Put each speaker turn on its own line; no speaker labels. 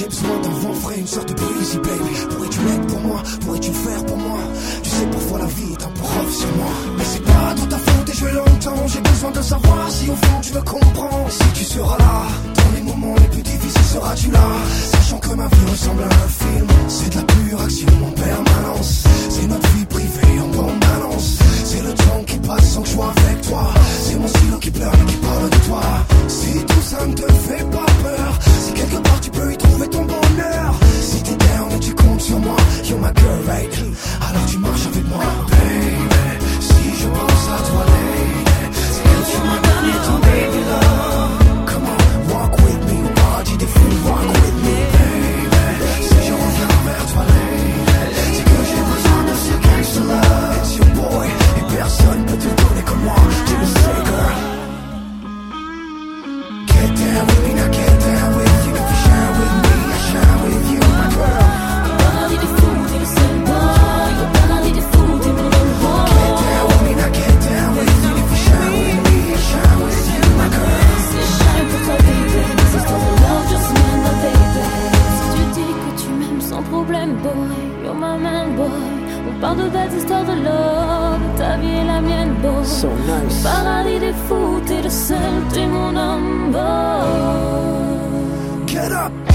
J'ai besoin d'un vent frais, une sorte de breezy baby. Pourrais-tu l'être pour moi, pourrais-tu le faire pour moi? Tu sais parfois la vie est un peu rough sur moi, mais c'est pas toute ta faute et je l'entends. J'ai besoin de savoir si au fond tu me comprends. Si tu seras là, dans les moments les plus difficiles seras-tu là? Sachant que ma vie ressemble à un film, c'est de la pure action en permanence. C'est notre vie privée en bande balance. C'est le temps qui passe sans que je sois avec toi. C'est mon stylo qui pleure et qui parle de toi. Si tout ça ne te fait pas peur, si quelque part tu peux y trouver ton bonheur, si t'es down et tu comptes sur moi, you're my girl right, alors tu marches avec moi, baby. Si je pense à toi, lady, c'est que tu m'as donné ton baby love. Come on, walk with me, party des fous, walk with me, baby. Si je reviens vers toi, lady, c'est que j'ai besoin de ce gangsta love. It's your boy, et personne peut te donner comme moi, tu le sais, girl. Get down with me, now get down with you. If you shine with me, I shine with you, my girl.
Parli des fous, t'es le seul boy. Parli des fous, t'es mon boy.
Get down with me, now get down with you. If you shine with me, I shine with you, my girl.
C'est shine pour toi, baby. This is for the love, just me and my baby. Si tu dis que tu m'aimes sans problème, boy, you're my man, boy. On parle de belles histoires de love, ta vie est la mienne, boy.
So nice.
Paradis des fous, t'es le seul, t'es mon homme, boy.
Get up.